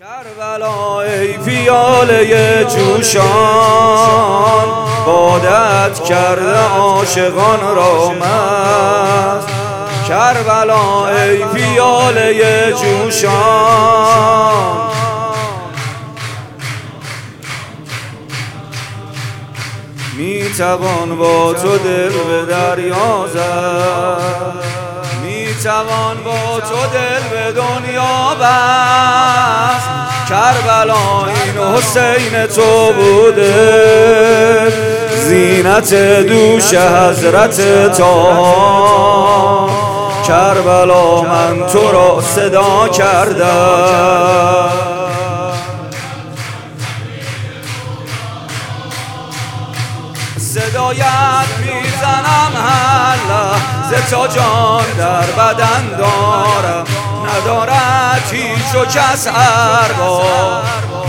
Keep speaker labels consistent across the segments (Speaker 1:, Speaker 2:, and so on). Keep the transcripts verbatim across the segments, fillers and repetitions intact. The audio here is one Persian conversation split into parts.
Speaker 1: کربلا ای پیاله جوشان، بادت کرده عاشقان را مست. کربلا ای پیاله جوشان، می توان با تو دل به دریا زد، می توان با تو دل به دنیا بست. کربلا این حسین تو بوده، زینت دوش حضرت طه. کربلا من تو را صدا کردم، صدایت میزنم هر لحظه تا جان در بدن دارم، ندارد هیچ و کس ارباب.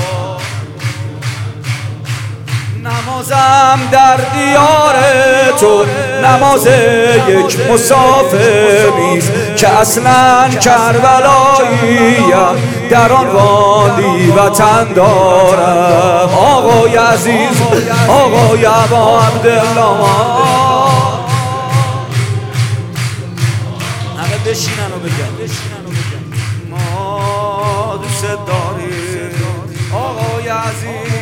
Speaker 1: نمازم در دیار تو نماز یک مسافر نیست، که اصلا کربلاییم در آن وادی وطن دارم. آقای عزیز، آقای ابا عبدالله، همه بشینن و بگن ما دوست داریم. آقای عزیز،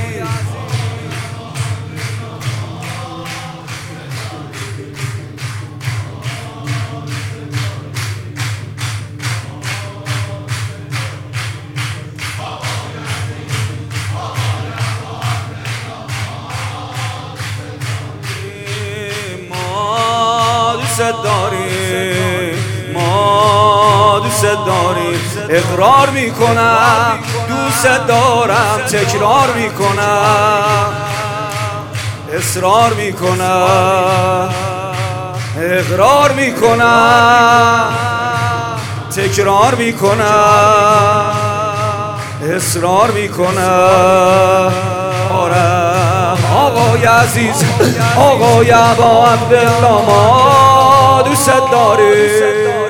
Speaker 1: داریم ما دوست داریم. اقرار میکنم دوست دارم، تکرار میکنم اصرار میکنم، اقرار میکنم تکرار میکنم اصرار میکنم. آقای عزیز، آقای ابا عبدالله، ما دوست داریم.